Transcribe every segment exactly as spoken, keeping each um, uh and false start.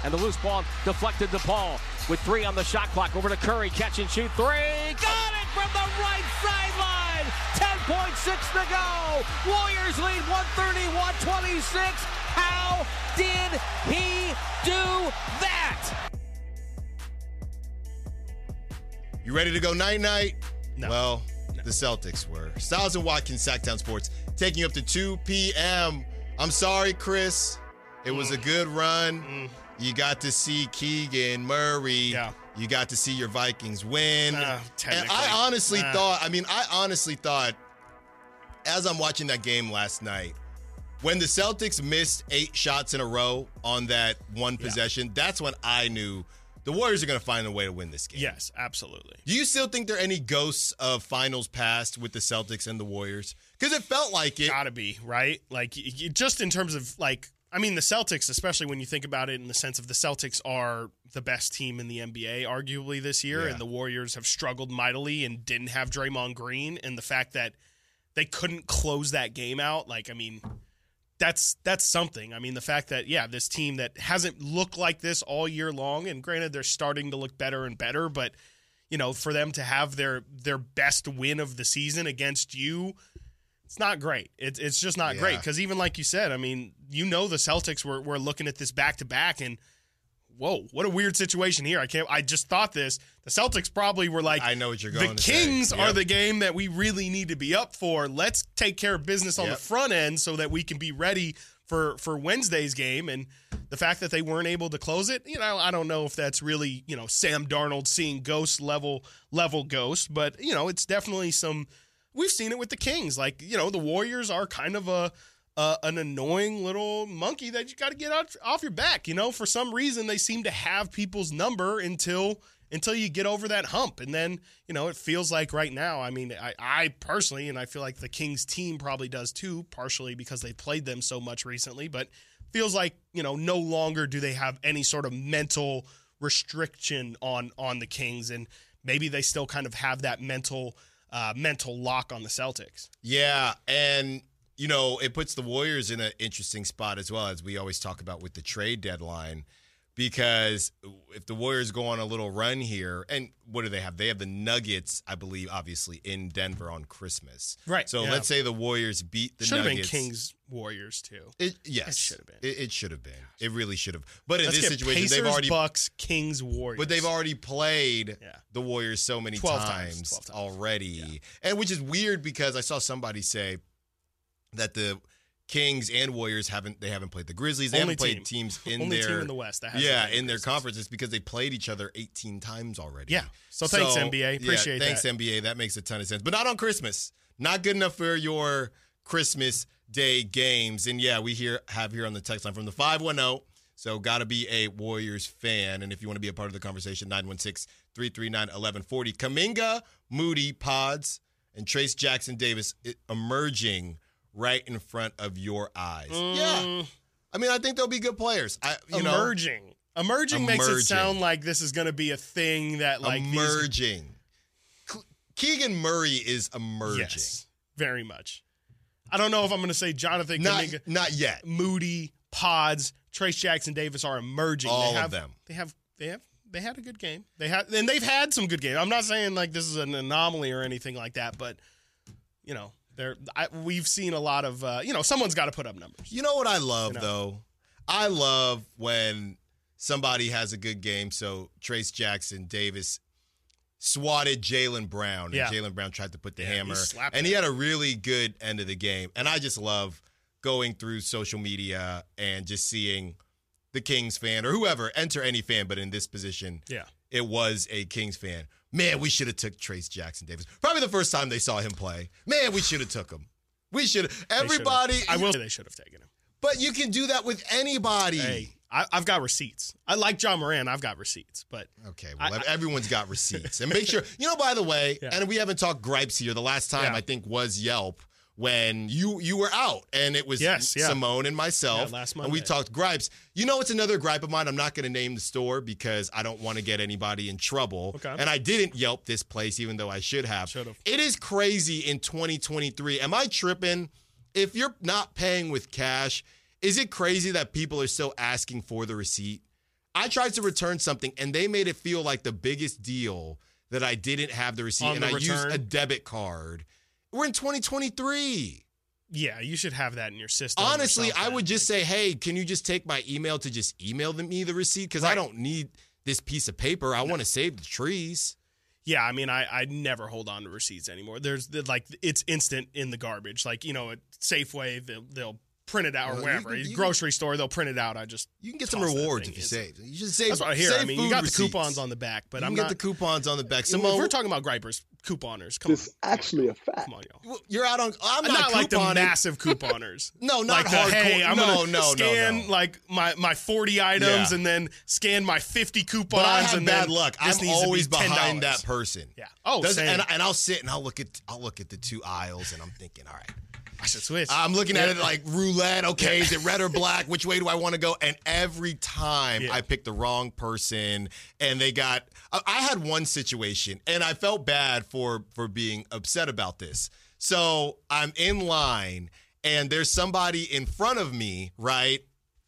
And the loose ball deflected to Paul with three on the shot clock. Over to Curry, catch and shoot three. Got it from the right sideline. ten point six to go. Warriors lead one thirty, one twenty-six. How did he do that? You ready to go night-night? No. Well, no. the Celtics were. Styles and Watkins, Sacktown Sports, taking you up to two p.m. I'm sorry, Chris. It was mm. a good run. Mm. You got to see Keegan Murray. Yeah. You got to see your Vikings win. Uh, and I honestly uh. thought, I mean, I honestly thought, as I'm watching that game last night, when the Celtics missed eight shots in a row on that one yeah. possession, that's when I knew the Warriors are going to find a way to win this game. Yes, absolutely. Do you still think there are any ghosts of finals past with the Celtics and the Warriors? Because it felt like it. Gotta be, right? Like, y- just in terms of, like, I mean, the Celtics, especially when you think about it in the sense of the Celtics are the best team in the N B A, arguably, this year, Yeah. and the Warriors have struggled mightily and didn't have Draymond Green, and the fact that they couldn't close that game out, like, I mean, that's that's something. I mean, the fact that, yeah, this team that hasn't looked like this all year long, and granted, they're starting to look better and better, but, you know, for them to have their their best win of the season against you, it's not great. It's it's just not Yeah. great because even like you said, I mean, you know, the Celtics were were looking at this back to back, and whoa, what a weird situation here. I can't. I just thought this. The Celtics probably were like, I know what you're going the to Kings say. are Yep. the game that we really need to be up for. Let's take care of business on Yep. the front end so that we can be ready for for Wednesday's game. And the fact that they weren't able to close it, you know, I don't know if that's really, you know, Sam Darnold seeing ghost level level ghost, but you know, it's definitely some. We've seen it with the Kings. Like, you know, the Warriors are kind of a uh, an annoying little monkey that you got to get off, off your back. You know, for some reason they seem to have people's number until until you get over that hump. And then, you know, it feels like right now, I mean, I, I personally, and I feel like the Kings team probably does too, partially because they played them so much recently, but feels like, you know, no longer do they have any sort of mental restriction on on the Kings. And maybe they still kind of have that mental uh, mental lock on the Celtics. Yeah, and, you know, it puts the Warriors in an interesting spot as well, as we always talk about with the trade deadline, because if the Warriors go on a little run here, and what do they have? They have the Nuggets, I believe, obviously, in Denver on Christmas. Right. So yeah. let's say the Warriors beat the should Nuggets. Should have been Kings Warriors, too. It, yes. It should have been. It, it should have been. It really should have. But in Let's this get situation, Pacers, they've already Bucks, Kings, Warriors. But they've already played Yeah. the Warriors so many twelve times, times, twelve times. already. Yeah. And which is weird because I saw somebody say that the Kings and Warriors haven't they haven't played the Grizzlies. They Only haven't played team. teams in Only their team in the West that hasn't yeah played in their Grizzlies. conferences because they played each other eighteen times already. Yeah. So thanks, N B A. Appreciate yeah, thanks, that. N B A. That makes a ton of sense. But not on Christmas. Not good enough for your Christmas Day games. And yeah, we here have here on the text line from the five one zero. So got to be a Warriors fan. And if you want to be a part of the conversation, nine one six, three three nine, one one four zero. Kuminga, Moody, Pods, and Trace Jackson Davis emerging right in front of your eyes. Mm. Yeah. I mean, I think they'll be good players. I, you know, emerging. emerging. Emerging makes it sound like this is going to be a thing that like emerging. These... Keegan Murray is emerging. Yes, very much. I don't know if I'm going to say Jonathan not, Kuminga. Not yet. Moody, Pods, Trace Jackson Davis are emerging. All they have, of them. They have. They have. They had a good game. They had, and they've had some good games. I'm not saying like this is an anomaly or anything like that, but you know. There, we've seen a lot of, uh, you know, someone's got to put up numbers. You know what I love, you know? though? I love when somebody has a good game. So Trace Jackson Davis swatted Jaylen Brown, and yeah. Jaylen Brown tried to put the yeah, hammer, he and it. he had a really good end of the game. And I just love going through social media and just seeing the Kings fan or whoever enter any fan, but in this position, yeah. it was a Kings fan. Man, we should have took Trace Jackson Davis. Probably the first time they saw him play. Man, we should have took him. We should have. Everybody. I will say they should have taken him. But you can do that with anybody. Hey, I, I've got receipts. I like John Moran. I've got receipts. But okay, well, I, everyone's got receipts. And make sure, you know, by the way, yeah. and we haven't talked gripes here. The last time, yeah. I think, was Yelp when you you were out. And it was yes, yeah. Simone and myself. Yeah, last Monday. Monday. And we talked gripes. You know, it's another gripe of mine. I'm not going to name the store because I don't want to get anybody in trouble. Okay. And I didn't Yelp this place, even though I should have. Should've. It is crazy in twenty twenty-three. Am I tripping? If you're not paying with cash, is it crazy that people are still asking for the receipt? I tried to return something, and they made it feel like the biggest deal that I didn't have the receipt, On and the I return? used a debit card. We're in twenty twenty-three. Yeah, you should have that in your system. Honestly, I would just say, hey, can you just take my email to just email me the receipt? Because I don't need this piece of paper. I want to save the trees. Yeah, I mean, I, I never hold on to receipts anymore. There's like it's instant in the garbage. Like, you know, at Safeway, they'll, they'll print it out Well, or you wherever. can- you Grocery store, they'll print it out. I just You can get some toss that rewards thing if you in. save. You should save. That's what I hear. save I mean, you food got receipts. the coupons on the back, but you I'm can get not. the coupons on the back. if Simone, we're talking about gripers, couponers. Come This is on, actually a fact. come on, y'all. Well, you're out on. I'm Not, not, like the couponing. massive couponers. No, not like the, hardcore. hey, I'm no, gonna no, scan no, no. like my, my forty items Yeah. and then scan my fifty coupons. But I have and bad then luck. this I'm needs to be always ten dollars. behind that person. Yeah. Oh, Does- same. and, and I'll sit and I'll look at I'll look at the two aisles and I'm thinking, all right. I should switch. I'm looking at Yeah. it like roulette. Okay, is it red or black? Which way do I want to go? And every time Yeah. I pick the wrong person, and they got. I I had one situation, and I felt bad for for being upset about this. So I'm in line, and there's somebody in front of me, right?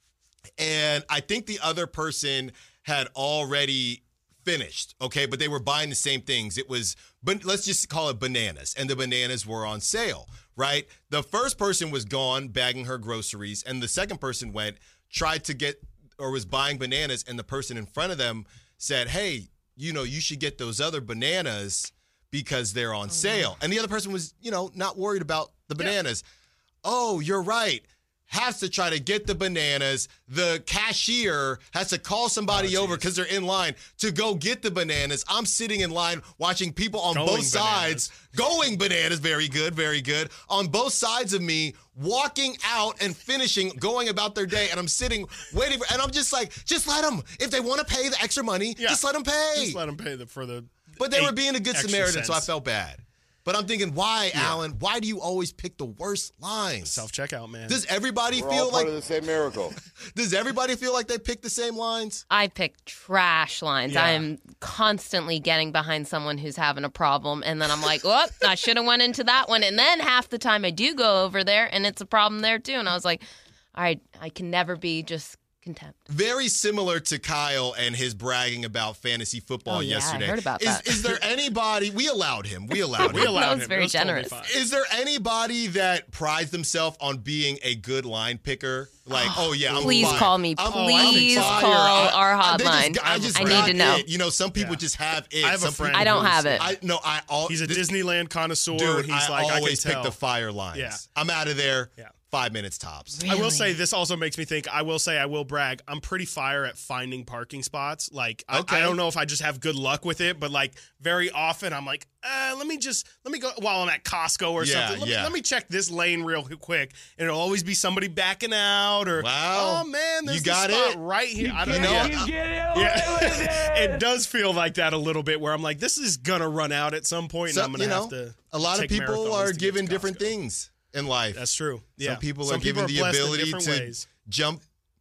And I think the other person had already finished, okay, but they were buying the same things. It was, but let's just call it bananas, and the bananas were on sale, right? The first person was gone bagging her groceries, and the second person went, tried to get, or was buying bananas, and the person in front of them said, hey, you know, you should get those other bananas because they're on sale. And the other person was, you know, not worried about the bananas. Oh, you're right. Has to try to get the bananas. The cashier has to call somebody Oh, over geez. because they're in line to go get the bananas. I'm sitting in line watching people on Going both sides bananas. going bananas. Very good, very good. On both sides of me, walking out and finishing, going about their day. And I'm sitting waiting for, and I'm just like, just let them. If they want to pay the extra money, Yeah. just let them pay. Just let them pay the, for the. But they eight were being a good extra Samaritan, so I cents. felt bad. But I'm thinking, why, Alan? Why do you always pick the worst lines? Self checkout, man. Does everybody We're feel all part like of the same miracle. does everybody feel like they pick the same lines? I pick trash lines. Yeah. I'm constantly getting behind someone who's having a problem, and then I'm like, "Oh, I should have went into that one." And then half the time I do go over there, and it's a problem there too. And I was like, "All right, I can never be just content." Very similar to Kyle and his bragging about fantasy football Oh, yeah, I yesterday. heard about is, that. is there anybody we allowed him? We allowed we him. allowed was him. very It was totally generous. fine. Is there anybody that prides themselves on being a good line picker? Like, oh yeah, I'm Please fire. call me. I'm- Please I'm fire. call I- our I- they hotline. just- I, just I got need to know. it. You know, some people Yeah. just have it. I have a Some friend. people- I don't who's- have it. I no, I all He's a this- Disneyland connoisseur. Dude, He's I like, I always can pick tell. the fire lines. Yeah. I'm out of there. Yeah. Five minutes tops. I will Really? say this also makes me think. I will say I will brag. I'm pretty fire at finding parking spots. Like I, Okay. I don't know if I just have good luck with it, but like very often I'm like, uh, let me just let me go while I'm at Costco or Yeah, something. Let, yeah. me, let me check this lane real quick, and it'll always be somebody backing out or Wow. oh man, there's You this got spot it. right here. I don't You know. know, Yeah. You get it Yeah. it does feel like that a little bit where I'm like, this is gonna run out at some point, and So, I'm gonna you know, have to. a lot of take people marathons are to get given to different Costco. things in life. That's true. Yeah. Some people Some are given are the blessed in ability different to ways. jump,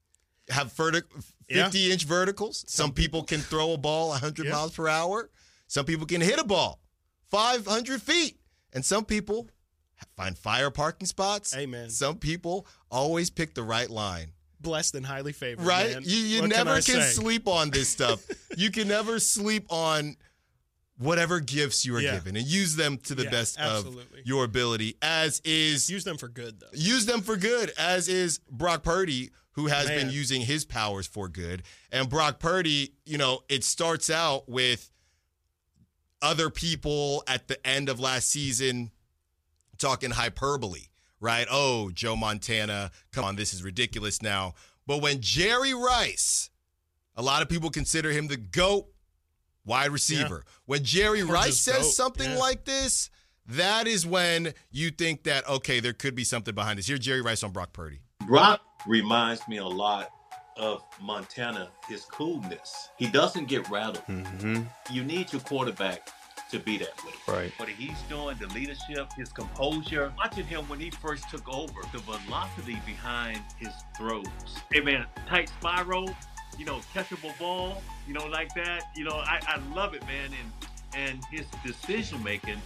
have vertic- Yeah. fifty inch verticals. Some, people, can throw a ball one hundred Yeah. miles per hour. Some people can hit a ball five hundred feet. And some people find fire parking spots. Amen. Some people always pick the right line. Blessed and highly favored. Right? man. You, you What never I can, say? sleep on this stuff. You can never sleep on whatever gifts you are Yeah. given and use them to the Yeah, best absolutely. of your ability, as is Use them for good, though. use them for good, as is Brock Purdy, who has Man. been using his powers for good. And Brock Purdy, you know, it starts out with other people at the end of last season talking hyperbole, right? Oh, Joe Montana, come on, this is ridiculous now. But when Jerry Rice, a lot of people consider him the GOAT wide receiver. When Jerry Or Rice just says GOAT, something yeah. like this, that is when you think that, okay, there could be something behind this. Here's Jerry Rice on Brock Purdy. Brock reminds me a lot of Montana, his coolness. He doesn't get rattled. You need your quarterback to be that way. Right. What he's doing, the leadership, his composure. Watching him when he first took over, the velocity behind his throws. Hey man, tight spiral, you know, catchable ball, you know, like that. You know, I, I love it, man. And and his decision making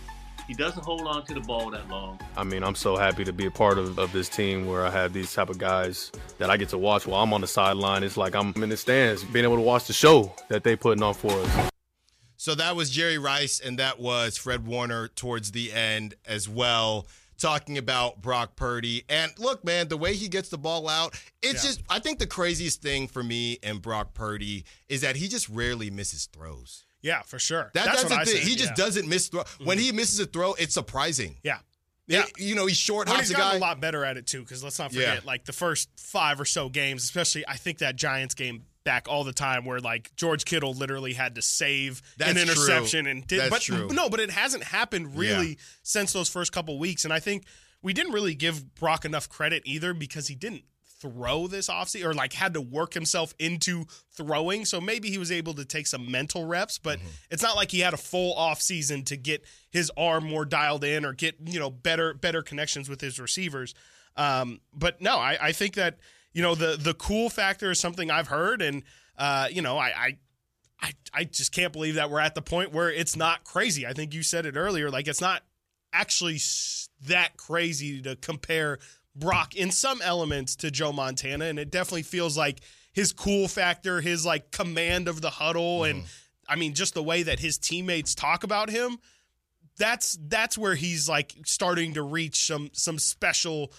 He doesn't hold on to the ball that long. I mean, I'm so happy to be a part of, of this team where I have these type of guys that I get to watch while I'm on the sideline. It's like I'm in the stands, being able to watch the show that they putting on for us. So that was Jerry Rice, and that was Fred Warner towards the end as well, talking about Brock Purdy. And look, man, the way he gets the ball out, it's yeah. just, I think the craziest thing for me and Brock Purdy is that he just rarely misses throws. Yeah, for sure. That, that's that's the what I thing. said. He just yeah. doesn't miss throw. Mm-hmm. When he misses a throw, it's surprising. Yeah. Yeah. It, you know, he's short, well, hops he's a gotten guy. a lot better at it, too, because let's not forget, Yeah. like, the first five or so games, especially, I think that Giants game back all the time where, like, George Kittle literally had to save That's an interception. true. and did, That's but true. No, but it hasn't happened really Yeah. since those first couple weeks, and I think we didn't really give Brock enough credit either because he didn't throw this offseason or like had to work himself into throwing. So maybe he was able to take some mental reps, but mm-hmm. it's not like he had a full offseason to get his arm more dialed in or get, you know, better better connections with his receivers. Um, but no, I, I think that, you know, the the cool factor is something I've heard, and uh, you know, I, I I I just can't believe that we're at the point where it's not crazy. I think you said it earlier, like it's not actually that crazy to compare Brock in some elements to Joe Montana, and it definitely feels like his cool factor, his like command of the huddle, mm-hmm. and I mean just the way that his teammates talk about him. That's that's where he's like starting to reach some some special.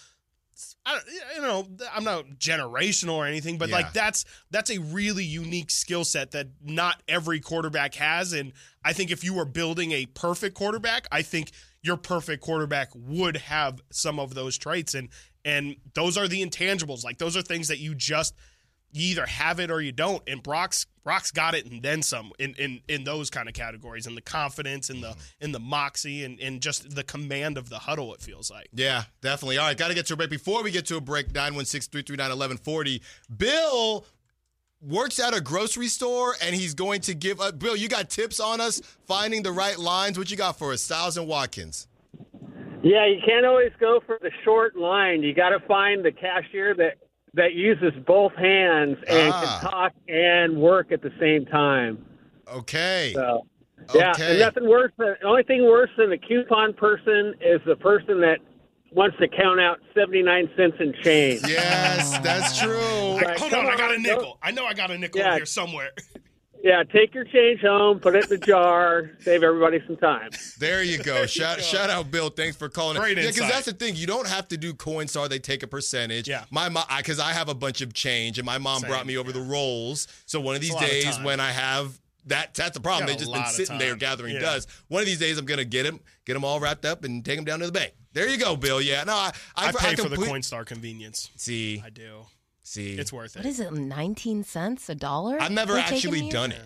I don't, you know, I'm not generational or anything, but yeah. like that's that's a really unique skill set that not every quarterback has, and I think if you were building a perfect quarterback, I think your perfect quarterback would have some of those traits, and and those are the intangibles. Like those are things that you just you either have it or you don't. And Brock's Brock's got it and then some in in, in those kind of categories, and the confidence and the in the moxie and, and just the command of the huddle, it feels like. Yeah, definitely. All right, got to get to a break. Before we get to a break, nine one six, three three nine, one one four zero. Bill works at a grocery store, and he's going to give us – Bill, you got tips on us finding the right lines? What you got for us, Styles and Watkins? Yeah, you can't always go for the short line. You got to find the cashier that, that uses both hands and Ah. can talk and work at the same time. Okay. So, yeah, Okay. and nothing worse than – the only thing worse than the coupon person is the person that wants to count out seventy-nine cents in change. Yes, that's true. Right, Hold come on, I got a on, nickel. go- I know I got a nickel Yeah. in here somewhere. Yeah, take your change home, put it in the jar, save everybody some time. There you go. Shout, go. shout out, Bill. Thanks for calling. Great in. Yeah, because insight. that's the thing. You don't have to do Coinstar. They take a percentage. Yeah. My mom, because I, I have a bunch of change, and my mom Same, brought me over yeah. the rolls. So one of these a lot of days time. when I have that, that's the problem. Got They've a just been lot of sitting there time. gathering Yeah. dust. One of these days, I'm gonna get them, get them all wrapped up, and take them down to the bank. There you go, Bill. Yeah. No, I, I, I pay for the complete- Coinstar convenience. See, I do. see, It's worth it. What is it, nineteen cents? A dollar? I've never they're taking actually you? done it.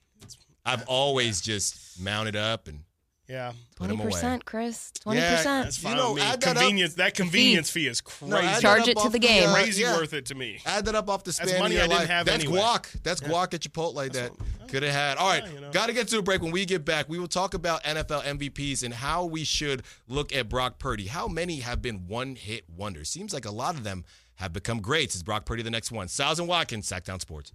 I've always just mounted up and Yeah. put them away. twenty percent, Chris. twenty Yeah, percent. That's You fine know, with me. add that up. Convenience, that convenience fee is crazy. No, add that Charge up it to off the game. uh, crazy yeah. worth it to me. Add that up off the span money of your I didn't life. have That's anyway. guac. That's guac at Chipotle that could have had. All right, Yeah, you know. got to get to a break. When we get back, we will talk about N F L M V Ps and how we should look at Brock Purdy. How many have been one-hit wonders? Seems like a lot of them have become greats. Is Brock Purdy the next one? Styles and Watkins, Sacktown Sports.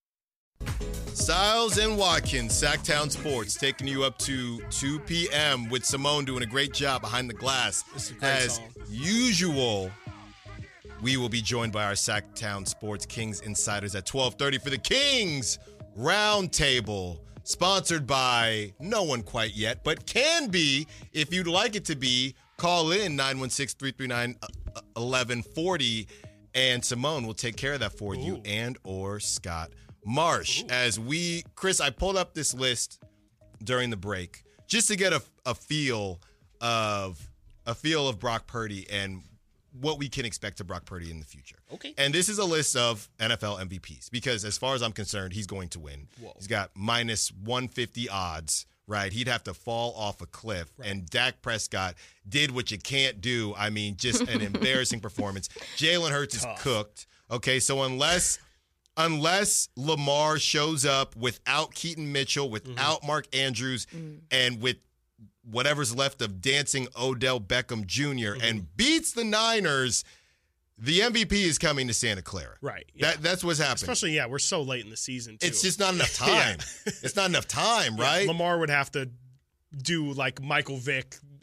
Styles and Watkins, Sacktown Sports, taking you up to two p.m. with Simone doing a great job behind the glass. This is a great As song. usual, we will be joined by our Sacktown Sports Kings insiders at twelve thirty for the Kings Roundtable, sponsored by no one quite yet, but can be if you'd like it to be. Call in nine one six, three three nine, one one four zero, and Simone will take care of that for you, Ooh. and or Scott Marsh. Ooh. As we, Chris, I pulled up this list during the break just to get a, a feel of a feel of Brock Purdy and what we can expect of Brock Purdy in the future. Okay. And this is a list of N F L M V Ps because as far as I'm concerned, he's going to win. Whoa. He's got minus one fifty odds, right? He'd have to fall off a cliff. Right. And Dak Prescott did what you can't do. I mean, just an embarrassing performance. Jalen Hurts Tough. is cooked. Okay, so unless unless Lamar shows up without Keaton Mitchell, without Mark Andrews, and with whatever's left of dancing Odell Beckham Junior Mm-hmm. and beats the Niners, the M V P is coming to Santa Clara. Right. Yeah. That, that's what's happening. Especially, yeah, we're so late in the season, too. It's just not enough time. Yeah. It's not enough time, Yeah, right? Lamar would have to do like Michael Vick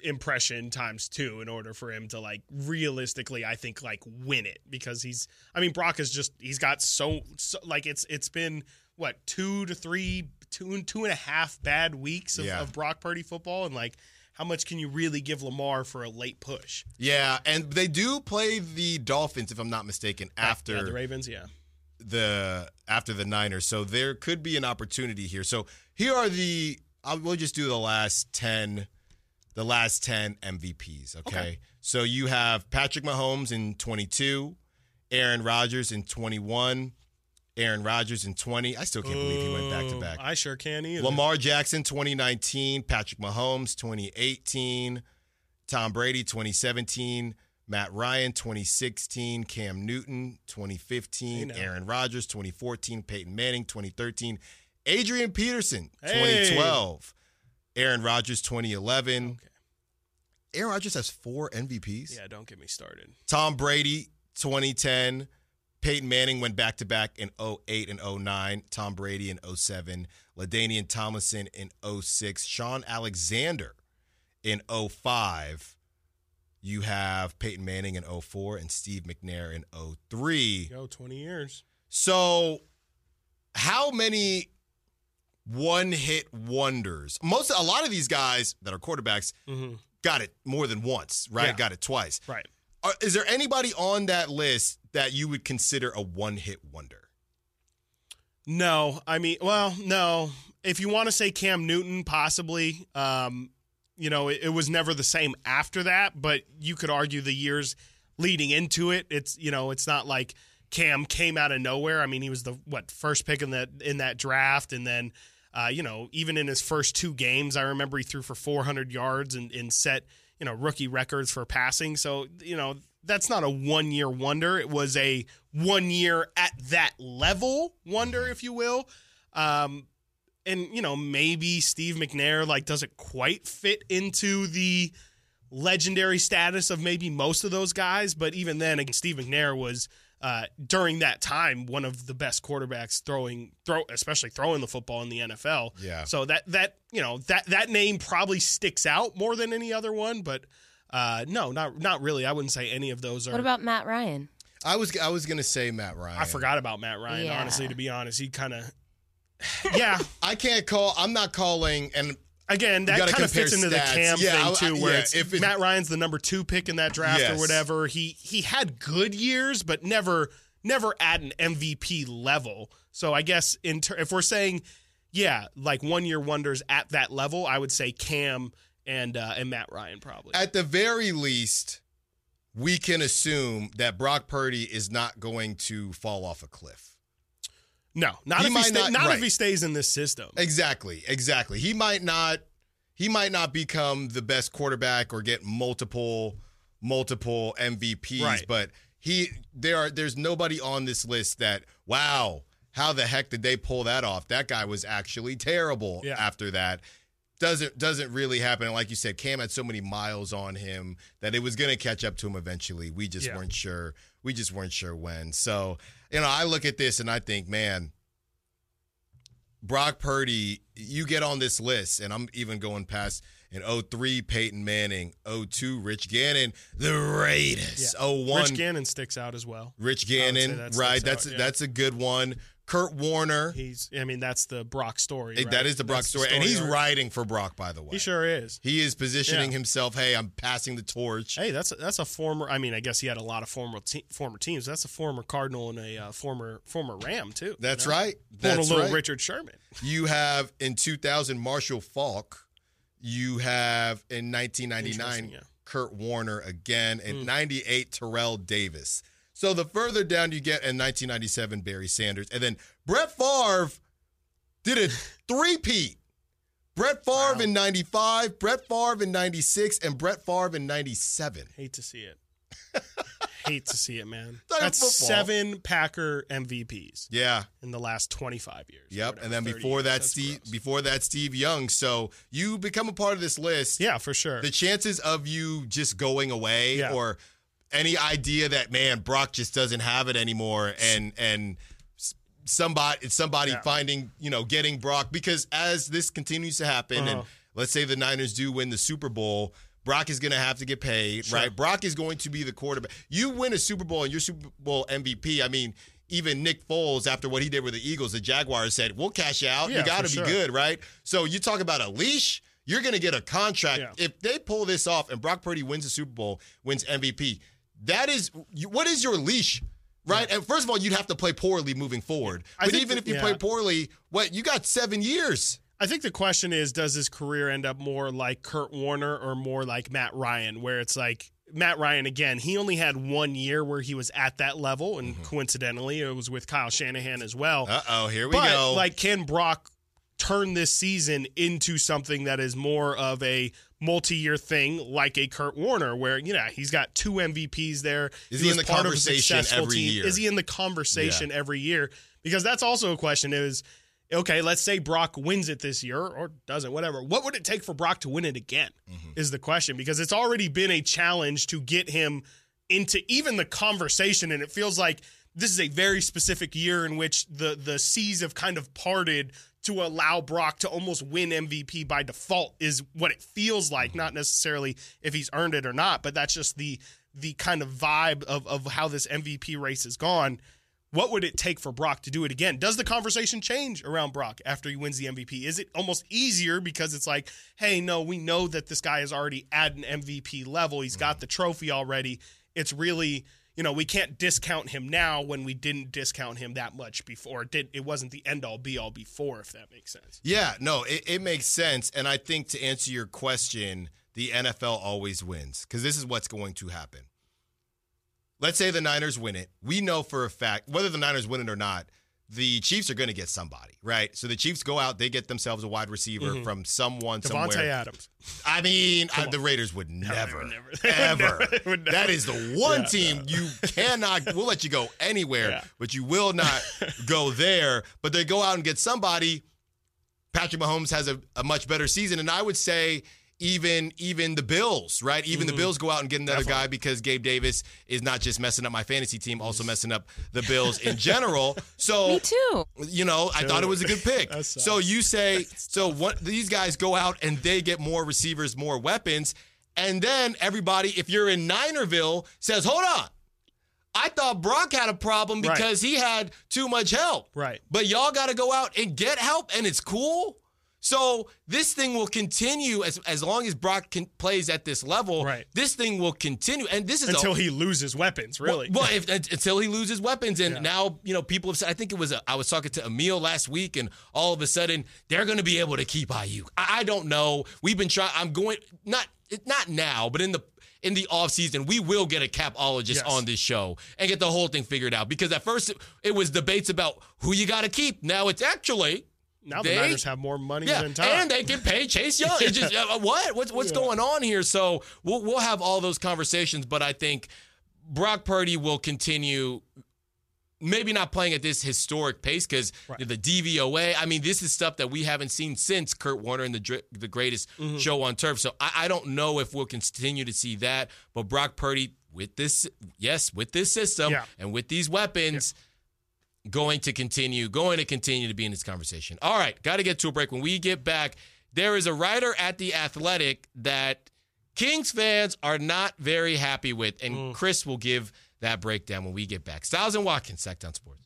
impression times two in order for him to like realistically, I think, like win it, because he's, I mean, Brock is just, he's got so, so like it's, it's been what, two to three, two, two and a half bad weeks of, Yeah. of Brock Purdy football. And like, how much can you really give Lamar for a late push? Yeah, and they do play the Dolphins, if I'm not mistaken, after Yeah, the Ravens, yeah. the after the Niners. So there could be an opportunity here. So here are the I'll, we'll just do the last ten the last ten M V Ps, okay? Okay. So you have Patrick Mahomes in twenty-two, Aaron Rodgers in twenty-one, Aaron Rodgers in twenty. I still can't believe he went back to back. I sure can't either. Lamar Jackson twenty nineteen, Patrick Mahomes twenty eighteen, Tom Brady twenty seventeen, Matt Ryan twenty sixteen, Cam Newton twenty fifteen, Hey, now. Aaron Rodgers twenty fourteen, Peyton Manning twenty thirteen, Adrian Peterson Hey. twenty twelve, Aaron Rodgers twenty eleven. Okay. Aaron Rodgers has four M V Ps. Yeah, don't get me started. Tom Brady twenty ten. Peyton Manning went back-to-back in oh eight and oh nine. Tom Brady in oh seven. LaDainian Tomlinson in oh six. Sean Alexander in oh five. You have Peyton Manning in oh four and Steve McNair in oh three. Go twenty years. So how many one-hit wonders? Most, a lot of these guys that are quarterbacks Mm-hmm. got it more than once, right? Yeah. Got it twice. Right. Are, is there anybody on that list that you would consider a one-hit wonder? No, I mean, well, no. If you want to say Cam Newton, possibly. Um, you know, it, it was never the same after that, but you could argue the years leading into it. It's, you know, it's not like Cam came out of nowhere. I mean, he was the what first pick in that in that draft, and then, uh, you know, even in his first two games, I remember he threw for four hundred yards and, and set, you know, rookie records for passing. So, you know, that's not a one-year wonder. It was a one-year at that level wonder, if you will. Um, and, you know, maybe Steve McNair, like, doesn't quite fit into the legendary status of maybe most of those guys. But even then, again, Steve McNair was, uh, during that time, one of the best quarterbacks throwing, throw, especially throwing the football in the N F L. Yeah. So that, that you know, that, that name probably sticks out more than any other one. But, uh, no, not not really. I wouldn't say any of those are. What about Matt Ryan? I was I was gonna say Matt Ryan. I forgot about Matt Ryan, Yeah. honestly, to be honest. He kind of, yeah. I can't call. I'm not calling. And Again, that gotta kind of compare fits into the stats. Cam Yeah, I- thing, too, where yeah, it's, if it's- Matt Ryan's the number two pick in that draft Yes. or whatever. He he had good years, but never never at an M V P level. So I guess in ter- if we're saying, yeah, like one-year wonders at that level, I would say Cam and uh, and Matt Ryan probably. at the very least, we can assume that Brock Purdy is not going to fall off a cliff. No, not He if he might sta- not- not right. if he stays in this system. Exactly, exactly. He might not. He might not become the best quarterback or get multiple multiple M V Ps, Right. but he there are there's nobody on this list that, wow, how the heck did they pull that off? That guy was actually terrible Yeah. after that. Doesn't doesn't really happen. And like you said, Cam had so many miles on him that it was going to catch up to him eventually. We just Yeah. weren't sure. We just weren't sure when. So, you know, I look at this and I think, man, Brock Purdy, you get on this list, and I'm even going past in oh three, Peyton Manning, oh two, Rich Gannon, the Raiders, Yeah. oh one, Rich Gannon sticks out as well. Rich I would say Gannon, that right? sticks That's out, yeah. that's a good one. Kurt Warner, He's, I mean, that's the Brock story. eh, Right? that is the Brock That's story, and he's arc. riding for Brock, by the way. He sure is. He is positioning Yeah. himself. Hey, I'm passing the torch. Hey, that's a, that's a former. I mean, I guess he had a lot of former te- former teams. That's a former Cardinal and a uh, former former Ram too. you That's know? right. Pulling That's a little right. Richard Sherman. You have in two thousand Marshall Faulk. You have in nineteen ninety-nine Interesting, yeah. Kurt Warner again. In ninety-eight Terrell Davis. So the further down you get in nineteen ninety-seven Barry Sanders. And then Brett Favre did a three-peat. Brett Favre Wow. in ninety-five, Brett Favre in ninety-six, and Brett Favre in ninety-seven. Hate to see it. Hate to see it, man. Like That's football. seven Packer M V Ps Yeah. in the last twenty-five years. or Yep. whatever, And then thirty before years. that, That's Steve gross. before that, Steve Young. So you become a part of this list. Yeah, for sure. The chances of you just going away Yeah. or any idea that, man, Brock just doesn't have it anymore and and s- somebody somebody Yeah. finding, you know, getting Brock, because as this continues to happen and Uh-huh. let's say the Niners do win the Super Bowl, Brock is going to have to get paid, Sure. right? Brock is going to be the quarterback. You win a Super Bowl and you're Super Bowl M V P. I mean, even Nick Foles, after what he did with the Eagles, the Jaguars said, we'll cash out. Yeah, you got to for be sure. good, right? So you talk about a leash, you're going to get a contract. Yeah. If they pull this off and Brock Purdy wins the Super Bowl, wins M V P, that is, what is your leash? Right? And first of all, you'd have to play poorly moving forward. I But think even that- if you yeah. play poorly, what, you got seven years. I think the question is, does his career end up more like Kurt Warner or more like Matt Ryan, where it's like Matt Ryan, again, he only had one year where he was at that level, and coincidentally, it was with Kyle Shanahan as well. Uh-oh, here we but, go. like, can Brock turn this season into something that is more of a multi-year thing like a Kurt Warner, where, you know, he's got two M V Ps there. Is he was in the part of a conversation successful every team. year? Is he in the conversation every year? Because that's also a question is, okay, let's say Brock wins it this year or doesn't, whatever. What would it take for Brock to win it again Mm-hmm. is the question, because it's already been a challenge to get him into even the conversation, and it feels like this is a very specific year in which the the seas have kind of parted to allow Brock to almost win M V P by default is what it feels like, Mm-hmm. not necessarily if he's earned it or not, but that's just the the kind of vibe of, of how this M V P race has gone. What would it take for Brock to do it again? Does the conversation change around Brock after he wins the M V P? Is it almost easier because it's like, hey, no, we know that this guy is already at an M V P level. He's got the trophy already. It's really, you know, we can't discount him now when we didn't discount him that much before. It, did, it wasn't the end-all, be-all before, if that makes sense. Yeah, no, it, it makes sense. And I think to answer your question, the N F L always wins because this is what's going to happen. Let's say the Niners win it. We know for a fact, whether the Niners win it or not, the Chiefs are going to get somebody, right? So the Chiefs go out, they get themselves a wide receiver Mhm. from someone Devontae somewhere. Adams. I mean, I, on. the Raiders would never, would never. ever. They would never. That is the one Yeah, team no. you cannot, we'll let you go anywhere, Yeah. but you will not go there. But they go out and get somebody. Patrick Mahomes has a, a much better season. And I would say even even the Bills, right? Even Mhm. the Bills go out and get another Definitely. guy because Gabe Davis is not just messing up my fantasy team, also messing up the Bills in general. So Me too. you know, I thought it was a good pick. That sucks. So you say, so what? These guys go out and they get more receivers, more weapons, and then everybody, if you're in Ninerville, says, "Hold on, I thought Brock had a problem Right. because he had too much help, Right. but y'all got to go out and get help, and it's cool." So this thing will continue as as long as Brock can, plays at this level. Right. This thing will continue, and this is Until a, he loses weapons, really. well, well, if, until he loses weapons, and Yeah. now you know people have said. I think it was a, I was talking to Emil last week, and all of a sudden they're going to be able to keep I U. I, I don't know. We've been trying. I'm going not not now, but in the in the offseason, we will get a capologist Yes. on this show and get the whole thing figured out. Because at first it, it was debates about who you got to keep. Now it's actually. now the they- Niners have more money Yeah, than time. and they can pay Chase Young. It's just uh, what? What's what's Yeah. going on here? So we'll we'll have all those conversations, but I think Brock Purdy will continue. Maybe not playing at this historic pace because Right. the D V O A. I mean, this is stuff that we haven't seen since Kurt Warner and the dr- the greatest Mm-hmm. show on turf. So I, I don't know if we'll continue to see that. But Brock Purdy with this, yes, with this system Yeah. and with these weapons. Going to continue, going to continue to be in this conversation. All right, got to get to a break. When we get back, there is a writer at The Athletic that Kings fans are not very happy with, and Chris will give that breakdown when we get back. Styles and Watkins, Sacktown Sports.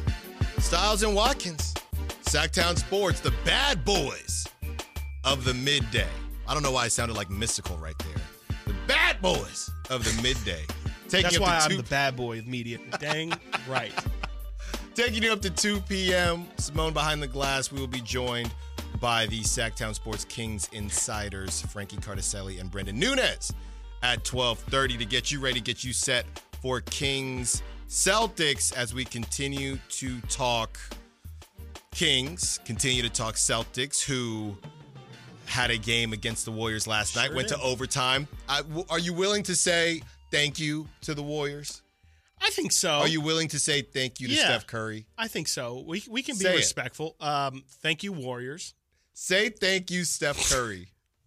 Styles and Watkins, Sacktown Sports, the bad boys of the midday. I don't know why it sounded like mystical right there. The bad boys of the midday. Taking That's up why to I'm two- the bad boy of media. Dang right. Taking you up to two p.m. Simone behind the glass. We will be joined by the Sacktown Sports Kings insiders, Frankie Cardicelli and Brendan Nunes at twelve thirty to get you ready, get you set for Kings Celtics as we continue to talk Kings, continue to talk Celtics, who had a game against the Warriors last night, Sure went did. to overtime. I, w- are you willing to say thank you to the Warriors? I think so. Are you willing to say thank you to Yeah. Steph Curry? I think so. We we can be Say it. respectful. Um, thank you, Warriors. Say thank you, Steph Curry.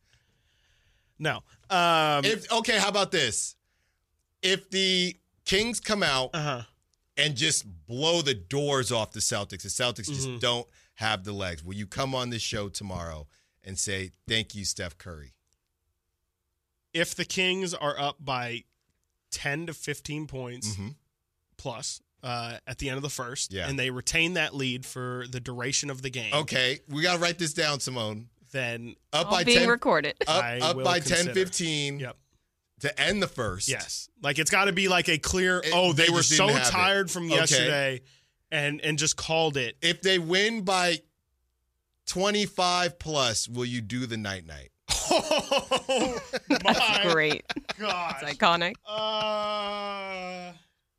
No. Um, If okay, how about this? If the Kings come out uh-huh. and just blow the doors off the Celtics, the Celtics just Mhm. don't have the legs, will you come on this show tomorrow and say thank you, Steph Curry? if the Kings are up by ten to fifteen points Mm-hmm. plus uh, at the end of the first, Yeah. and they retain that lead for the duration of the game, Okay, we got to write this down, Simone. then Up All by being ten, recorded. up, I up will by consider. ten fifteen yep. to end the first. Yes. Like it's got to be like a clear, It- oh, they, they were just so didn't have it. tired from Okay. yesterday and and just called it. If they win by twenty-five plus, will you do the night night? Oh, my Great. gosh. It's iconic. Uh,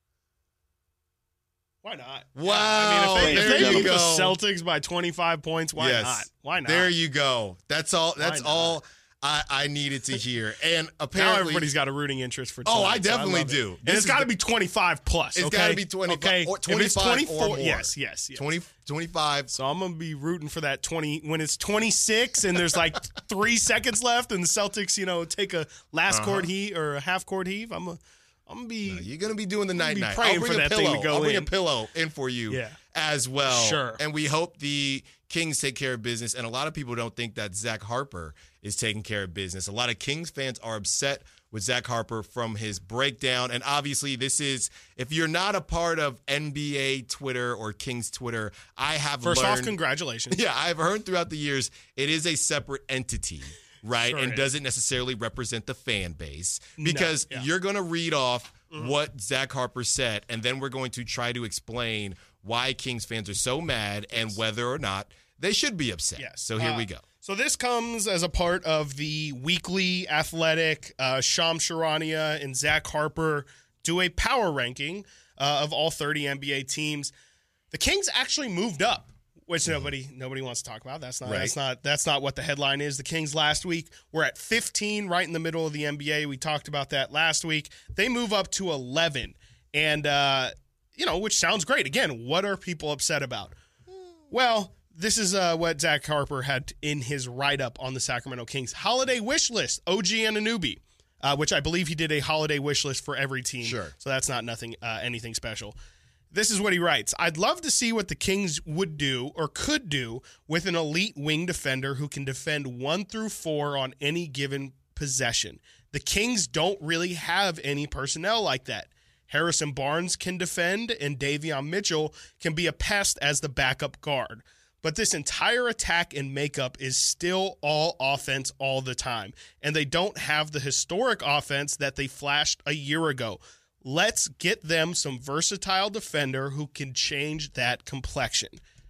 why not? Wow, I mean, if they, there if they you beat the go. Celtics by twenty-five points, why Yes. not? Why not? There you go. That's all. That's not? all I, I needed to hear. And now apparently, everybody's got a rooting interest for. Oh, tonight, I so definitely love it. do. And This it's is got to the- be twenty-five plus. It's okay? gotta be twenty-five Okay, or if it's twenty-five or twenty-four, more. yes, yes, yes. twenty, twenty-five. So I'm gonna be rooting for that twenty when it's twenty-six and there's like three seconds left and the Celtics, you know, take a last Uh-huh. court heave or a half court heave. I'm a, I'm gonna be No, you're gonna be doing the night be night. praying I'll bring for a that thing pillow. to go I'll bring in. a pillow in for you Yeah. as well. Sure. And we hope the Kings take care of business. And a lot of people don't think that Zach Harper is taking care of business. A lot of Kings fans are upset with Zach Harper from his breakdown. And obviously, this is, if you're not a part of N B A Twitter or Kings Twitter, I have first learned. off, congratulations. Yeah, I've heard throughout the years it is a separate entity, right? Sure and is. doesn't necessarily represent the fan base because yeah. you're going to read off what Zach Harper said, and then we're going to try to explain why Kings fans are so mad and whether or not they should be upset. Yes. So here Uh, we go. So this comes as a part of the weekly athletic. Uh, Sham Charania and Zach Harper do a power ranking uh, of all thirty N B A teams. The Kings actually moved up, which nobody nobody wants to talk about. That's not Right. that's not that's not what the headline is. The Kings last week were at fifteen, right in the middle of the N B A. We talked about that last week. They move up to eleven, and uh, you know, which sounds great. Again, what are people upset about? Well, this is uh, what Zach Harper had in his write-up on the Sacramento Kings holiday wish list. O G Anunoby, uh, which I believe he did a holiday wish list for every team. Sure. So that's not nothing, uh, anything special. This is what he writes. I'd love to see what the Kings would do or could do with an elite wing defender who can defend one through four on any given possession. The Kings don't really have any personnel like that. Harrison Barnes can defend, and Davion Mitchell can be a pest as the backup guard. But this entire attack and makeup is still all offense all the time, and they don't have the historic offense that they flashed a year ago. Let's get them some versatile defender who can change that complexion.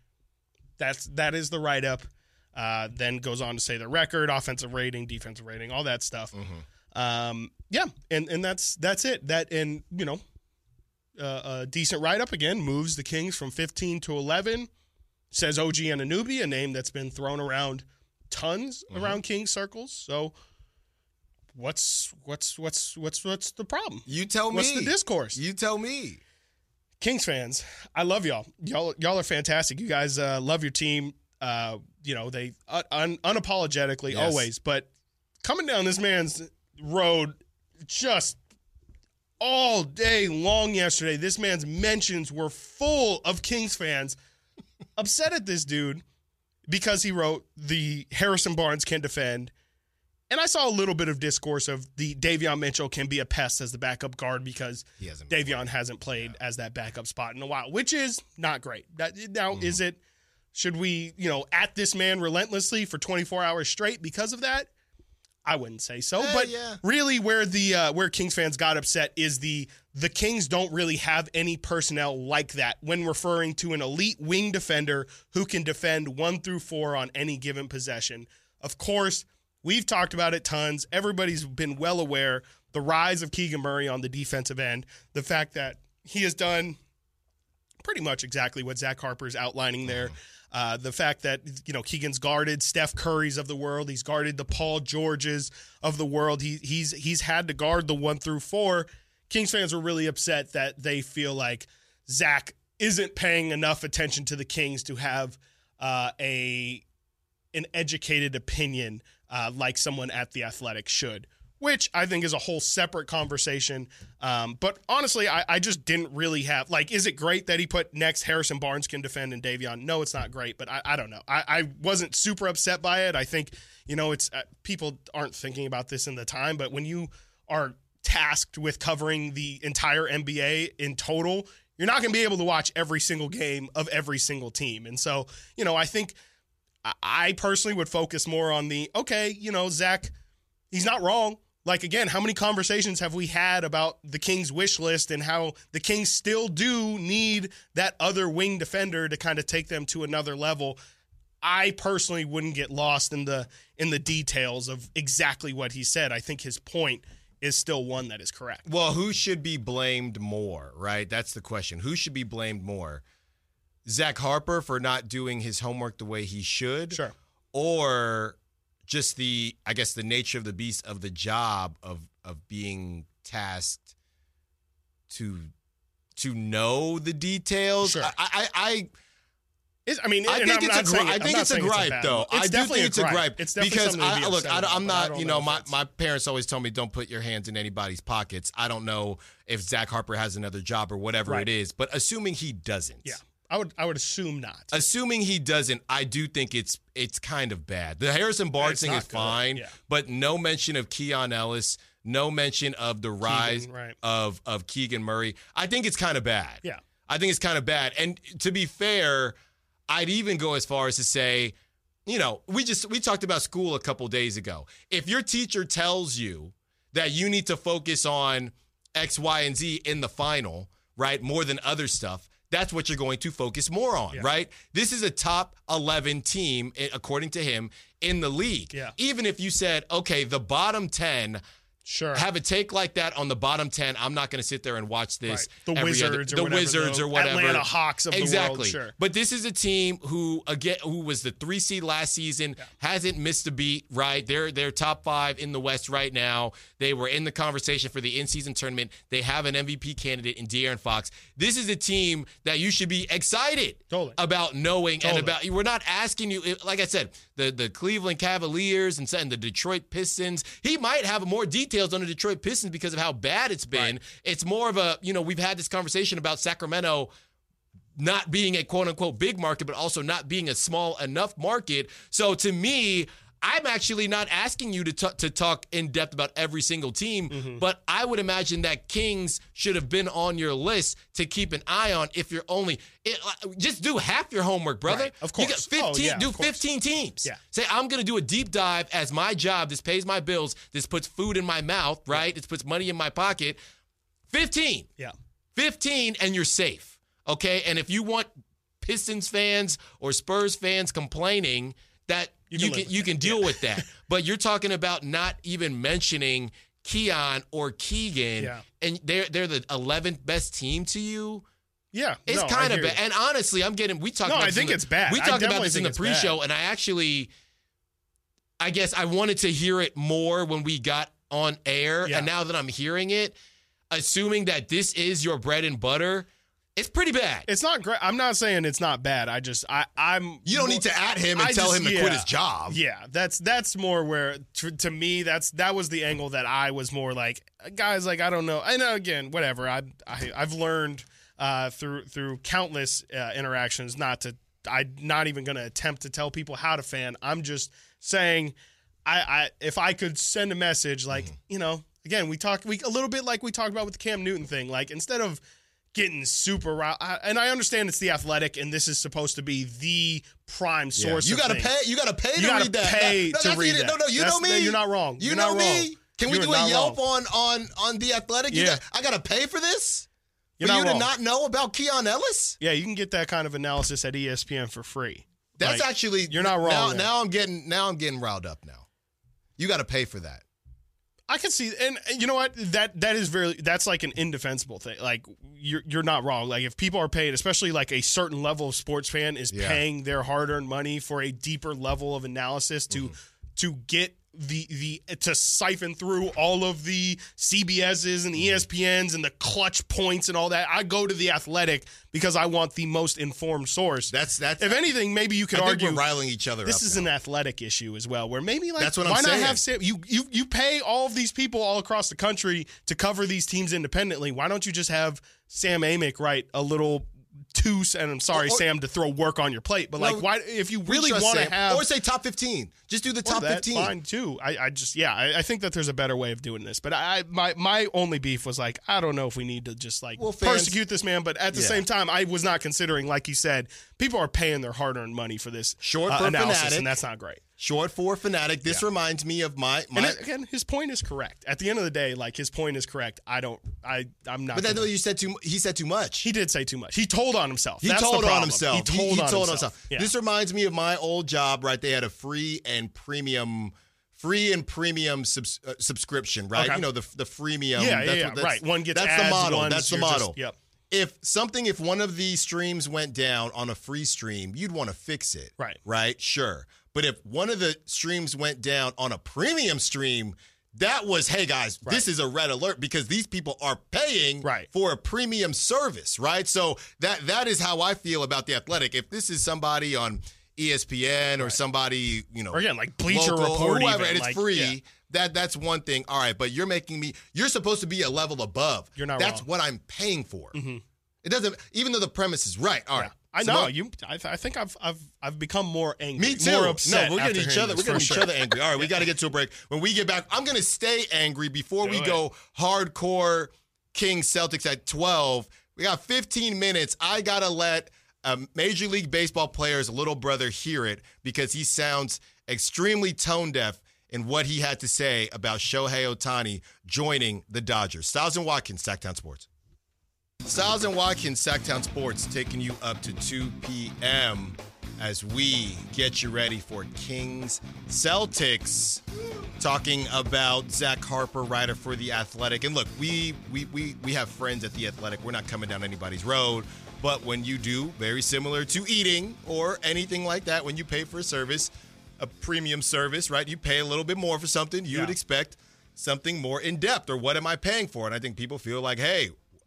That's that is the write-up. Uh, then goes on to say the record, offensive rating, defensive rating, all that stuff. Um, yeah, and and that's that's it. That and you know, uh, a decent write-up again moves the Kings from fifteen to eleven. Says O G Anunoby, a name that's been thrown around tons around King circles. So what's what's what's what's what's the problem? You tell me. What's the discourse? You tell me. Kings fans, I love y'all. Y'all y'all are fantastic. You guys uh, love your team. Uh, you know, they uh, un- unapologetically Yes. always, but coming down this man's road just all day long yesterday, this man's mentions were full of Kings fans upset at this dude because he wrote the Harrison Barnes can defend. And I saw a little bit of discourse of the Davion Mitchell can be a pest as the backup guard because He hasn't been Davion hasn't played as that backup spot in a while, which is not great. That, now, Mm-hmm. is it, should we, you know, at this man relentlessly for twenty-four hours straight because of that? I wouldn't say so, Eh, but yeah. really, where the uh, where Kings fans got upset is the the Kings don't really have any personnel like that when referring to an elite wing defender who can defend one through four on any given possession. Of course, we've talked about it tons. Everybody's been well aware the rise of Keegan Murray on the defensive end, the fact that he has done pretty much exactly what Zach Harper is outlining there. Uh, the fact that, you know, Keegan's guarded Steph Curry's of the world. He's guarded the Paul Georges of the world. He, he's he's had to guard the one through four. Kings fans were really upset that they feel like Zach isn't paying enough attention to the Kings to have uh, a an educated opinion uh, like someone at The Athletic should. which I think is a whole separate conversation. Um, but honestly, I, I just didn't really have, like, is it great that he put next Harrison Barnes can defend and Davion? No, it's not great, but I, I don't know. I, I wasn't super upset by it. I think, you know, it's uh, people aren't thinking about this in the time, but when you are tasked with covering the entire N B A in total, you're not going to be able to watch every single game of every single team. And so, you know, I think I, I personally would focus more on the, okay, you know, Zach, he's not wrong. Like, again, how many conversations have we had about the Kings wish list and how the Kings still do need that other wing defender to kind of take them to another level? I personally wouldn't get lost in the in the details of exactly what he said. I think his point is still one that is correct. Well, who should be blamed more, right? That's the question. Who should be blamed more? Zach Harper for not doing his homework the way he should? Sure. Or just the, I guess, the nature of the beast of the job of of being tasked to to know the details. Sure. I, I, I, It's, I mean, I and think I'm it's not a saying gri- it- I think I'm it's a not saying gripe, bad though. one. It's I do definitely think it's a gripe It's definitely because something to I, be look, upset I, about, I'm but I not, don't you know know, if my, it's- my parents always told me don't put your hands in anybody's pockets. I don't know if Zach Harper has another job or whatever Right. it is, but assuming he doesn't. Yeah, I would I would assume not. Assuming he doesn't, I do think it's it's kind of bad. The Harrison Barnes It's thing not is good, fine, yeah. but no mention of Keon Ellis, no mention of the rise right. of of Keegan Murray. I think it's kind of bad. Yeah. I think it's kind of bad. And to be fair, I'd even go as far as to say, you know, we just we talked about school a couple days ago. If your teacher tells you that you need to focus on X, Y, and Z in the final, right, more than other stuff, that's what you're going to focus more on, Yeah. right? This is a top eleven team, i- according to him, in the league. Yeah. Even if you said, okay, the bottom ten, Sure. have a take like that on the bottom ten, I'm not going to sit there and watch this. Right. The every Wizards other, or the whatever, Wizards the or whatever. Atlanta Hawks of the world, exactly. sure. But this is a team who again who was the three seed last season, hasn't missed a beat, right? They're they're top five in the West right now. They were in the conversation for the in-season tournament. They have an M V P candidate in De'Aaron Fox. This is a team that you should be excited Totally. about knowing Totally. and about. We're not asking you, like I said, the, the Cleveland Cavaliers and and the Detroit Pistons. He might have more details on the Detroit Pistons because of how bad it's been. Right. It's more of a, you know, we've had this conversation about Sacramento not being a quote unquote big market, but also not being a small enough market. So to me, I'm actually not asking you to t- to talk in depth about every single team, Mm-hmm. but I would imagine that Kings should have been on your list to keep an eye on if you're only it, uh, just do half your homework, brother. Right, of You got course. fifteen, Oh, yeah, do of course. fifteen teams. Yeah. Say I'm going to do a deep dive as my job. This pays my bills. This puts food in my mouth, right? This puts money in my pocket. fifteen. Yeah. fifteen and you're safe. Okay? And if you want Pistons fans or Spurs fans complaining, that You you can can live with you that. can deal Yeah. with that. But you're talking about not even mentioning Keon or Keegan, Yeah. and they're they're the eleventh best team to you. Yeah. It's No, I kind of hear bad. you. And honestly, I'm getting we talked No, about I this in think the- it's bad. We I talked about definitely this in think the it's pre-show, bad. and I actually I guess I wanted to hear it more when we got on air. Yeah. And now that I'm hearing it, assuming that this is your bread and butter, it's pretty bad. It's not great. I'm not saying it's not bad. I just I I'm You don't need to at him and I tell just- him to yeah. quit his job. Yeah, that's that's more where to, to me that's that was the angle that I was more like, guys, like I don't know. I know again, whatever. I, I I've learned uh, through through countless uh, interactions not to. I'm not even going to attempt to tell people how to fan. I'm just saying, I, I if I could send a message like Mm-hmm. you know, again we talked we a little bit like we talked about with the Cam Newton thing. Like instead of getting super riled, and I understand it's the Athletic, and this is supposed to be the prime Yeah. source. You of gotta things. pay. You gotta pay You to gotta read that. pay No, to that's read it. that. No, no, you That's- know me. you're not wrong. You You're know not me. wrong. Can we You're do a not Yelp wrong. on on on the Athletic? You Yeah. got, I gotta pay for this. You're for not you wrong. to not know about Keon Ellis? Yeah, you can get that kind of analysis at E S P N for free. That's Like, actually you're not wrong Now, there. now I'm getting now I'm getting riled up. Now you got to pay for that. I can see, and you know what? That that is very. That's like an indefensible thing. Like you're you're not wrong. Like if people are paid, especially like a certain level of sports fan is Yeah. paying their hard earned money for a deeper level of analysis to Mm-hmm. to get the the to siphon through all of the C B S's and E S P N's and the clutch points and all that. I go to The Athletic because I want the most informed source. That's that's. If anything, maybe you could I think argue we're riling each other. this up is now. an athletic issue as well, where maybe like That's what I'm why not saying. have Sam, you you you pay all of these people all across the country to cover these teams independently. Why don't you just have Sam Amick write a little two? And I'm sorry, Or- or- Sam, to throw work on your plate, but like, No, why if you We really trust want to Sam. have or say top fifteen, just do the or top that, fifteen. fine too. I, I just yeah, I, I think that there's a better way of doing this. But I my my only beef was like I don't know if we need to just like Well, fans- persecute this man. But at the Yeah. same time, I was not considering, like you said, people are paying their hard-earned money for this Short uh, for analysis, fanatic. and that's not great. Short for fanatic. This Yeah. reminds me of my my. And it- again, his point is correct. At the end of the day, like his point is correct. I don't. I. I'm not. but then gonna- you said too. He said too much. he did say too much. He told on himself. He That's the told on problem. himself. He told, on, told himself. Yeah. This reminds me of my old job, right? They had a free and premium, free and premium subs, uh, subscription, right? Okay. You know the the freemium. yeah, yeah, that's yeah. what, that's, right. One gets that's ads, the model. ones That's the you're just- model. yep. If something, if one of these streams went down on a free stream, you'd want to fix it. Right. Right? Sure. But if one of the streams went down on a premium stream, that was, hey guys, Right. this is a red alert because these people are paying Right. for a premium service, right? So that that is how I feel about The Athletic. If this is somebody on E S P N or somebody, you know, Or again, like Bleacher local Report, or whoever, even, and it's like, free. yeah. That that's one thing. All right, but you're making me. You're supposed to be a level above. You're not That's wrong. what I'm paying for. Mm-hmm. It doesn't, even though the premise is right. All right, I So know now- you. I, I think I've I've I've become more angry. Me too. More upset. No, we're after getting each hearing other. this, We're getting for each sure. other angry. All right, we got to get to a break. When we get back, I'm going to stay angry before Do we it. go hardcore Kings Celtics at twelve. We got fifteen minutes. I got to let a Major League Baseball player's little brother hear it because he sounds extremely tone deaf in what he had to say about Shohei Ohtani joining the Dodgers. Styles and Watkins, Sacktown Sports. Styles and Watkins, Sacktown Sports, taking you up to two p.m. as we get you ready for Kings Celtics, talking about Zach Harper, writer for The Athletic. And look, we we we we have friends at The Athletic. We're not coming down anybody's road. But when you do, very similar to eating or anything like that, when you pay for a service, a premium service, right? You pay a little bit more for something. You Yeah. would expect something more in depth, or what am I paying for? And I think people feel like, hey,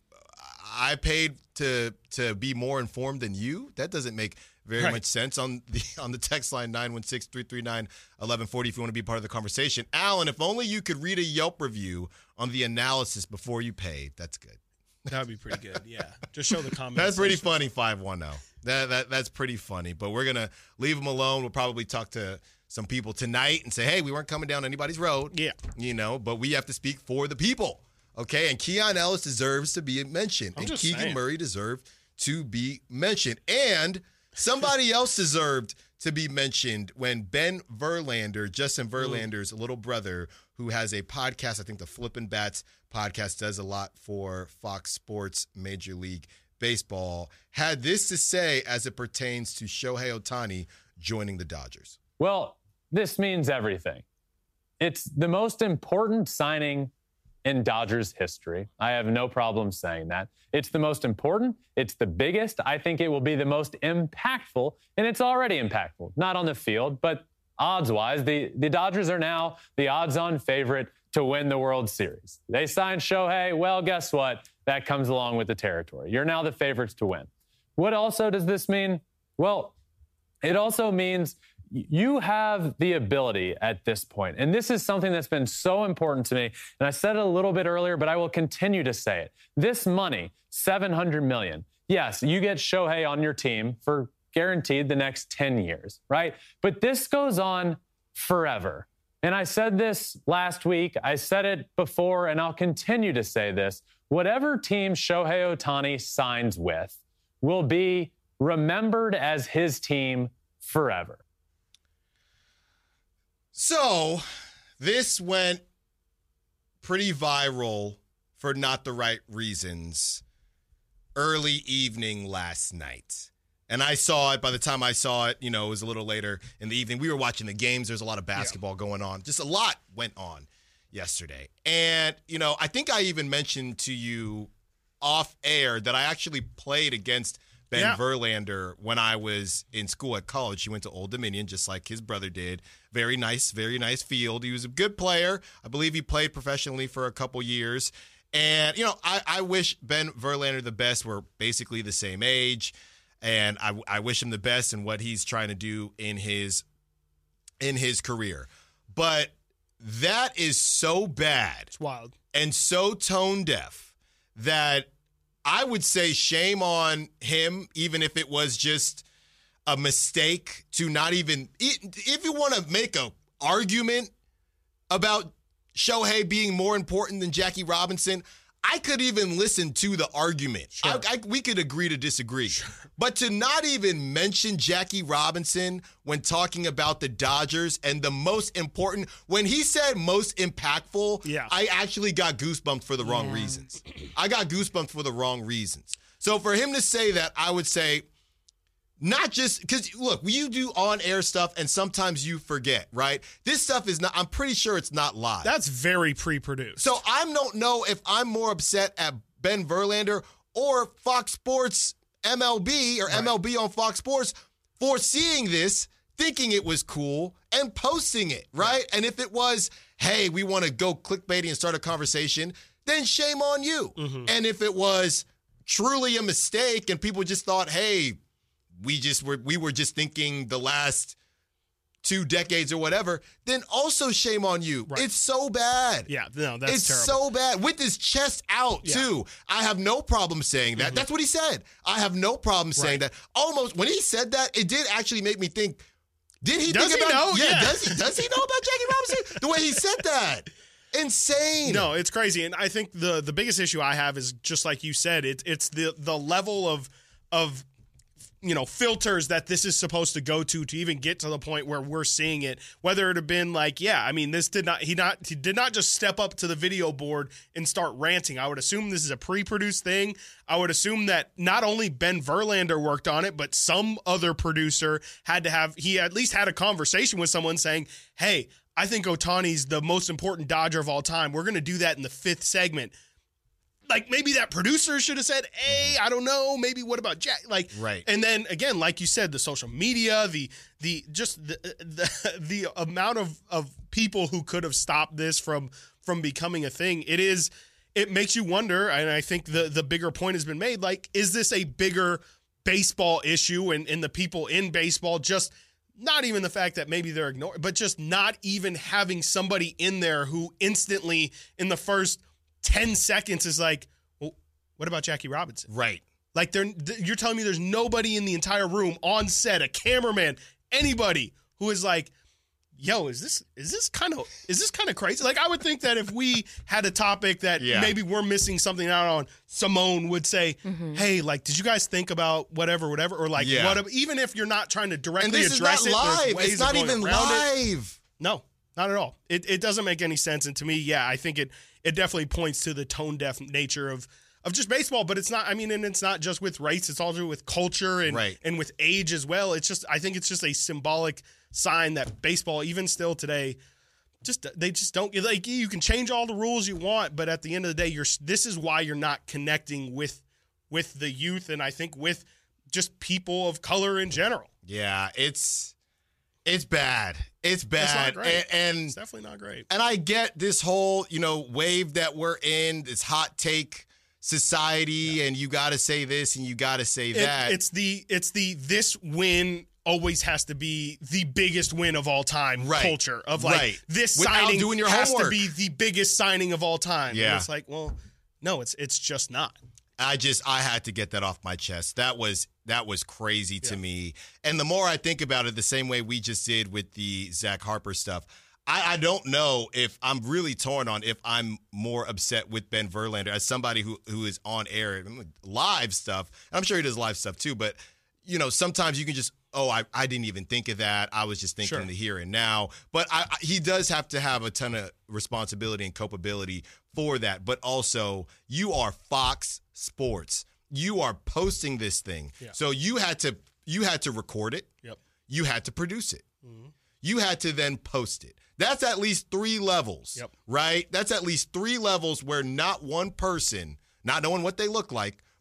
I paid to to be more informed than you. That doesn't make very Right. much sense on the on the text line nine one six, three three nine, one one four zero if you want to be part of the conversation. Alan, if only you could read a Yelp review on the analysis before you paid. That's good. That would be pretty good. Yeah, just show the comments. That's pretty funny, five one zero. That, that That's pretty funny. But we're going to leave them alone. We'll probably talk to some people tonight and say, hey, we weren't coming down anybody's road. Yeah. You know, but we have to speak for the people. Okay? And Keon Ellis deserves to be mentioned. I'm and just Keegan saying. Murray deserved to be mentioned. And somebody else deserved to be mentioned when Ben Verlander, Justin Verlander's little brother, who has a podcast, I think the Flippin' Bats podcast does a lot for Fox Sports Major League Baseball, had this to say as it pertains to Shohei Ohtani joining the Dodgers. Well, this means everything. It's the most important signing in Dodgers history. I have no problem saying that. It's the most important. It's the biggest. I think it will be the most impactful, and it's already impactful. Not on the field, but odds-wise, the, the Dodgers are now the odds-on favorite to win the World Series. They signed Shohei. Well, guess what? That comes along with the territory. You're now the favorites to win. What also does this mean? Well, it also means you have the ability at this point, and this is something that's been so important to me, and I said it a little bit earlier, but I will continue to say it. This money, seven hundred million dollars, yes, you get Shohei on your team for guaranteed the next ten years, right? But this goes on forever. And I said this last week, I said it before, and I'll continue to say this. Whatever team Shohei Ohtani signs with will be remembered as his team forever. So this went pretty viral for not the right reasons early evening last night. And I saw it. By the time I saw it, you know, it was a little later in the evening. We were watching the games. There's a lot of basketball yeah. going on. Just a lot went on yesterday. And, you know, I think I even mentioned to you off air that I actually played against Ben Yeah. Verlander when I was in school at college. He went to Old Dominion just like his brother did. Very nice, very nice field. He was a good player. I believe he played professionally for a couple years. And, you know, I, I wish Ben Verlander the best. We're basically the same age. And I, I wish him the best in what he's trying to do in his in his career. But that is so bad. It's wild. And so tone deaf that I would say shame on him, even if it was just a mistake to not even, if you want to make an argument about Shohei being more important than Jackie Robinson, I could even listen to the argument. Sure. I, I, we could agree to disagree. Sure. But to not even mention Jackie Robinson when talking about the Dodgers and the most important, when he said most impactful, yeah. I actually got goosebumps for the wrong yeah. reasons. I got goosebumps for the wrong reasons. So for him to say that, I would say, not just because, look, you do on-air stuff and sometimes you forget, right? This stuff is not, I'm pretty sure it's not live. That's very pre-produced. So I don't know if I'm more upset at Ben Verlander or Fox Sports M L B or right. M L B on Fox Sports for seeing this, thinking it was cool, and posting it, right? right. And if it was, hey, we want to go clickbaity and start a conversation, then shame on you. Mm-hmm. And if it was truly a mistake and people just thought, hey, we just were we were just thinking the last two decades or whatever, then also shame on you. Right. It's so bad. Yeah, no, that's it's terrible. so bad. With his chest out, yeah. too. I have no problem saying that. Mm-hmm. That's what he said. I have no problem saying right. that. Almost, when he said that, it did actually make me think, did he does think he about know? Yeah, yeah, does he does he know about Jackie Robinson? The way he said that. Insane. No, it's crazy. And I think the the biggest issue I have is just like you said, it, it's the the level of of you know, filters that this is supposed to go to to even get to the point where we're seeing it. Whether it have been like, yeah, I mean, this did not he not he did not just step up to the video board and start ranting. I would assume this is a pre-produced thing. I would assume that not only Ben Verlander worked on it, but some other producer had to have he at least had a conversation with someone saying, "Hey, I think Ohtani's the most important Dodger of all time. We're going to do that in the fifth segment." Like, maybe that producer should have said, hey, I don't know, maybe what about Jack? Like, right. And then, again, like you said, the social media, the the just the the, the amount of, of people who could have stopped this from from becoming a thing, it is, it makes you wonder, and I think the, the bigger point has been made, like, is this a bigger baseball issue and, and the people in baseball just not even the fact that maybe they're ignored, but just not even having somebody in there who instantly in the first ten seconds is like, well, what about Jackie Robinson? Right. Like, they're, you're telling me there's nobody in the entire room on set, a cameraman, anybody who is like, yo, is this is this kind of is this kind of crazy? Like, I would think that if we had a topic that yeah. maybe we're missing something out on, Simone would say, mm-hmm. hey, like, did you guys think about whatever, whatever? Or like, yeah. what? Even if you're not trying to directly and this address is not it, live. ways It's not of going even around live. It. No, not at all. It it doesn't make any sense. And to me, yeah, I think it it definitely points to the tone deaf nature of of just baseball. But it's not, I mean, and it's not just with race. It's also with culture and right. and with age as well. It's just, I think it's just a symbolic sign that baseball, even still today, just they just don't, like, you can change all the rules you want, but at the end of the day, you're this is why you're not connecting with with the youth, and I think with just people of color in general. Yeah, it's it's bad. It's bad. It's not great. And, and it's definitely not great. And I get this whole, you know, wave that we're in, this hot take society, yeah. and you got to say this and you got to say it, that. It's the it's the this win always has to be the biggest win of all time right. culture of like right. this Without signing doing your has homework. to be the biggest signing of all time. Yeah. And it's like, well, no, it's it's just not. I just I had to get that off my chest. That was that was crazy to yeah. me. And the more I think about it, the same way we just did with the Zach Harper stuff, I, I don't know if I'm really torn on if I'm more upset with Ben Verlander as somebody who who is on air live stuff. I'm sure he does live stuff too, but you know, sometimes you can just, oh, I, I didn't even think of that. I was just thinking sure. the here and now. But I, I, he does have to have a ton of responsibility and culpability for that. But also, you are Fox Sports. You are posting this thing. Yeah. So you had to you had to record it. Yep. You had to produce it. Mm-hmm. You had to then post it. That's at least three levels, yep. right? That's at least three levels where not one person, not knowing what they look like,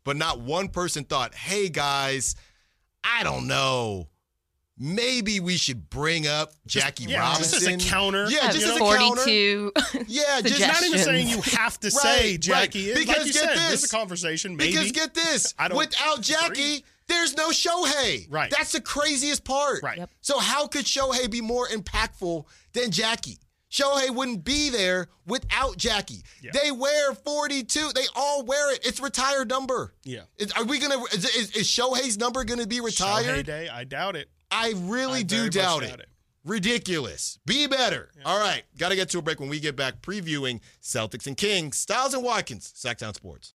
but not one person thought, hey, guys, I don't know. Maybe we should bring up Jackie yeah, Robinson. Just as a counter. Yeah, just as a forty-two counter. Yeah, just not even saying you have to say right, Jackie. Right. Is. Because like you get said, this. there's a conversation. Maybe. Because get this. I don't Without Jackie, disagree. there's no Shohei. Right. That's the craziest part. Right. Yep. So how could Shohei be more impactful than Jackie? Shohei wouldn't be there without Jackie. Yeah. They wear forty-two. They all wear it. It's retired number. Yeah. Is, are we gonna? Is, is, is Shohei's number gonna be retired? Shohei Day, I doubt it. I really I do very doubt much it. doubt it. Ridiculous. Be better. Yeah. All right. Got to get to a break. When we get back, previewing Celtics and Kings. Styles and Watkins, Sacktown Sports.